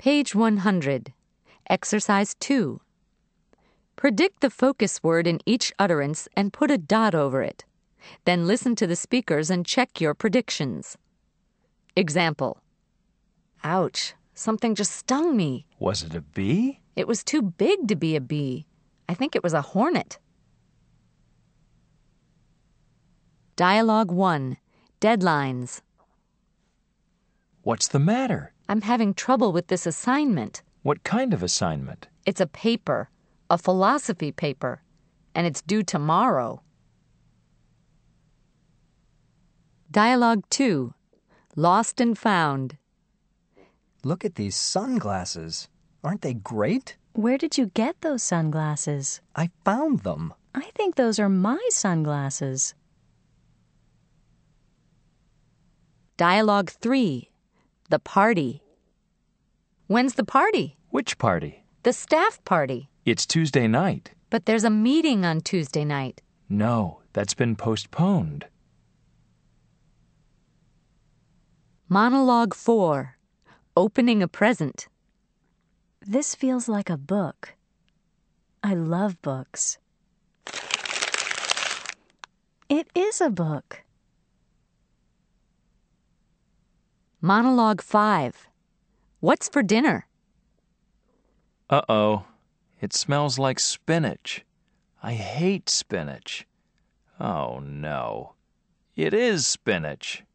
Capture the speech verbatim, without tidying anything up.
Page one hundred. Exercise two. Predict the focus word in each utterance and put a dot over it. Then listen to the speakers and check your predictions. Example. Ouch, something just stung me. Was it a bee? It was too big to be a bee. I think it was a hornet. Dialogue one. Deadlines. What's the matter? I'm having trouble with this assignment. What kind of assignment? It's a paper, a philosophy paper, and it's due tomorrow. Dialogue two. Lost and found. Look at these sunglasses. Aren't they great? Where did you get those sunglasses? I found them. I think those are my sunglasses. Dialogue three. The party. When's the party? Which party? The staff party. It's Tuesday night. But there's a meeting on Tuesday night. No, that's been postponed. Monologue four. Opening a present. This feels like a book. I love books. It is a book. Monologue five. What's for dinner? Uh-oh. It smells like spinach. I hate spinach. Oh, no. It is spinach.